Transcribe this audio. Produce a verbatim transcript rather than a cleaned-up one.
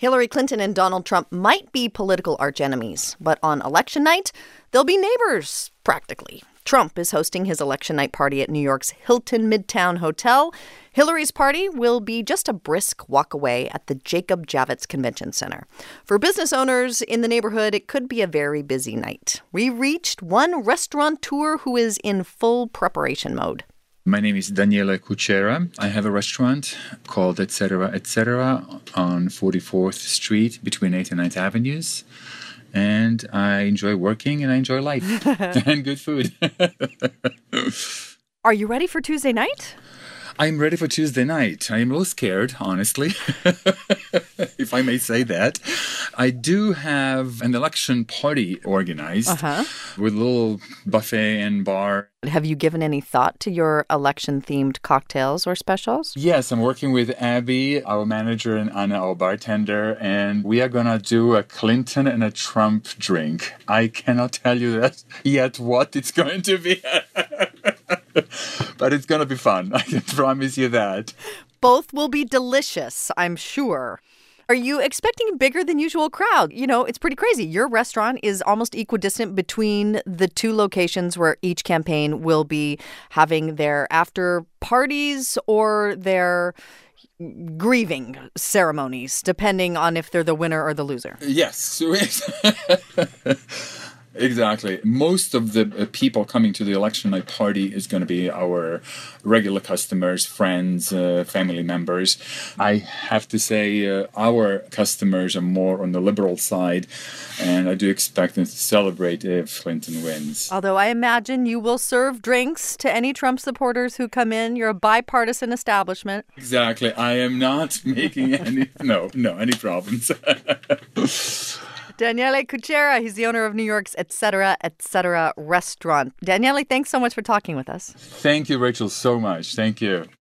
Hillary Clinton and Donald Trump might be political archenemies, but on election night, they'll be neighbors, practically. Trump is hosting his election night party at New York's Hilton Midtown Hotel. Hillary's party will be just a brisk walk away at the Jacob Javits Convention Center. For business owners in the neighborhood, it could be a very busy night. We reached one restaurateur who is in full preparation mode. My name is Daniele Kuchera. I have a restaurant called Et Cetera, Et Cetera on forty-fourth Street between eighth and ninth Avenues. And I enjoy working and I enjoy life and good food. Are you ready for Tuesday night? I'm ready for Tuesday night. I am a little scared, honestly, if I may say that. I do have an election party organized uh-huh. with a little buffet and bar. Have you given any thought to your election-themed cocktails or specials? Yes, I'm working with Abby, our manager, and Anna, our bartender, and we are going to do a Clinton and a Trump drink. I cannot tell you that yet what it's going to be. But it's going to be fun. I can promise you that. Both will be delicious, I'm sure. Are you expecting a bigger than usual crowd? You know, it's pretty crazy. Your restaurant is almost equidistant between the two locations where each campaign will be having their after parties or their grieving ceremonies, depending on if they're the winner or the loser. Yes. Exactly. Most of the uh, people coming to the election night party is going to be our regular customers, friends, uh, family members. I have to say uh, our customers are more on the liberal side, and I do expect them to celebrate if Clinton wins. Although I imagine you will serve drinks to any Trump supporters who come in. You're a bipartisan establishment. Exactly. I am not making any, no, no, any problems. Daniele Kuchera, he's the owner of New York's Et Cetera, Et Cetera restaurant. Daniele, thanks so much for talking with us. Thank you, Rachel, so much. Thank you.